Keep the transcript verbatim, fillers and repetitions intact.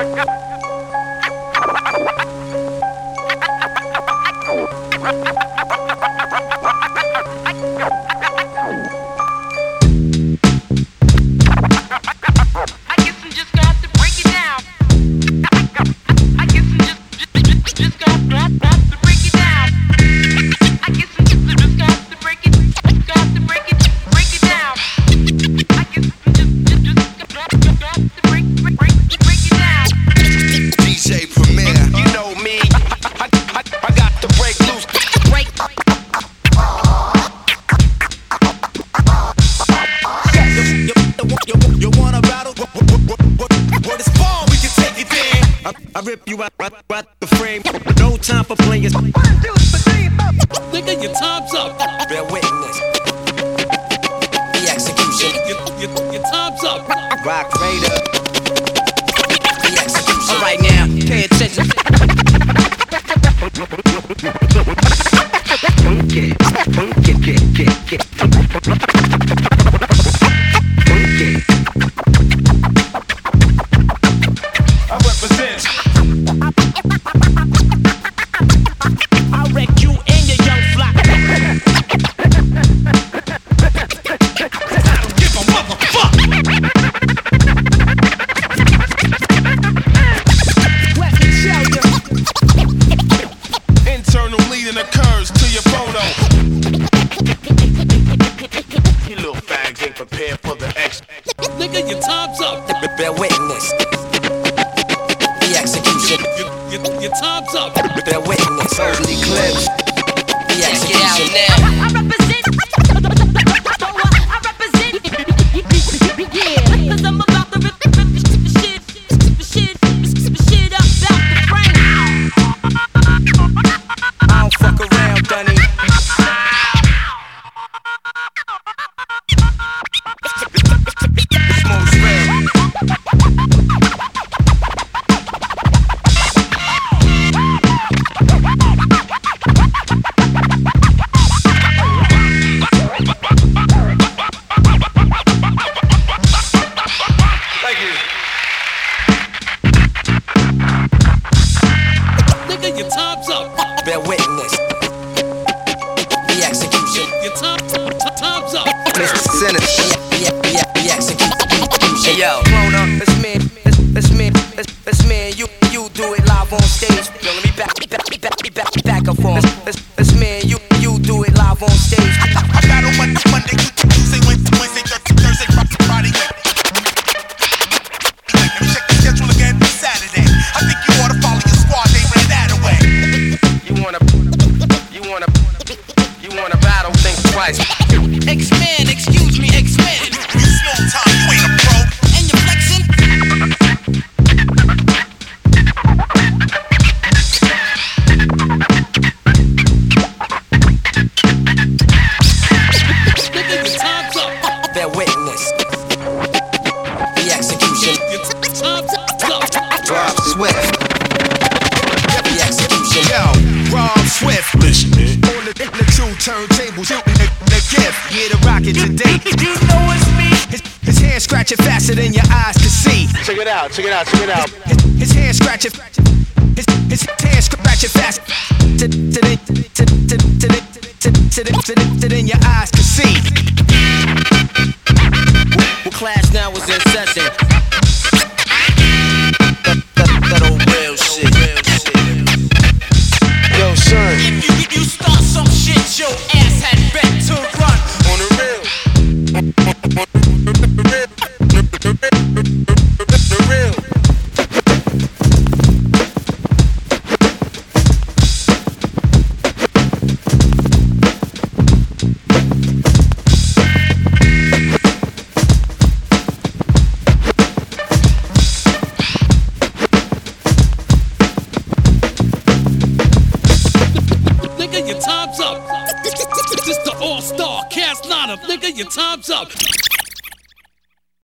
I rip you out, out, out the frame. No time for players. Nigga, your time's up. Bear witness. The execution. Your, your, your time's up. Rock Raider. The execution. All right now, pay attention. Funky, funky, get, get, get. Funky. I represent. I'll wreck you and your young flock. I don't give a motherfucker. Let me tell you. Internal bleeding occurs to your photo. You little fags ain't prepared for the X. Nigga, your time's up. Bear witness. Execution. Your, your, your time's up. Bear witness. Holy clips. The execution. Get out now. I, I represent. I represent. Yeah. Cause I'm about to rip, rip, rip the shit, the shit, the shit up out the frame. I don't fuck around, Dunny. It's most rare. Bear witness. The execution. Your time, time's up. Mister Sinner. Yeah, yeah, the execution. Hey yo, grown up, it's me, it's, it's me, it's, it's me. You, you do it live on stage. Yo, let me back, back, back, back, back up on. It's, it's, it's me, you, you do it live on stage. I, I got on Monday, Monday, Tuesday, Wednesday, Wednesday, Thursday, Friday, Friday. Let me check the schedule again. Saturday. I think you ought to follow your squad. They ran that away. You wanna, you wanna, you wanna battle, think twice. X-Man, excuse me, X-Man. You small time, you ain't a pro. And you're flexing. Nigga, your time's up. Bear witness. The execution. Your time's up. Rob Swift. The execution. Yo, Rob Swift. Listen, man. On the, the two turntables, shooting the, the gift. Here to rock it today. You know it's me. His, his hand scratching faster than your eyes can see. Check it out, check it out, check it out. His, his, his hand scratching, his, his hand scratching faster than your eyes can see. Well, class now is in session. That, that, that old real shit. Yo, son. If you, you start some shit, your ass had bet to run. On the real. On the real. The real. Nigga, your time's up. This the all-star cast lineup. Nigga, your time's up.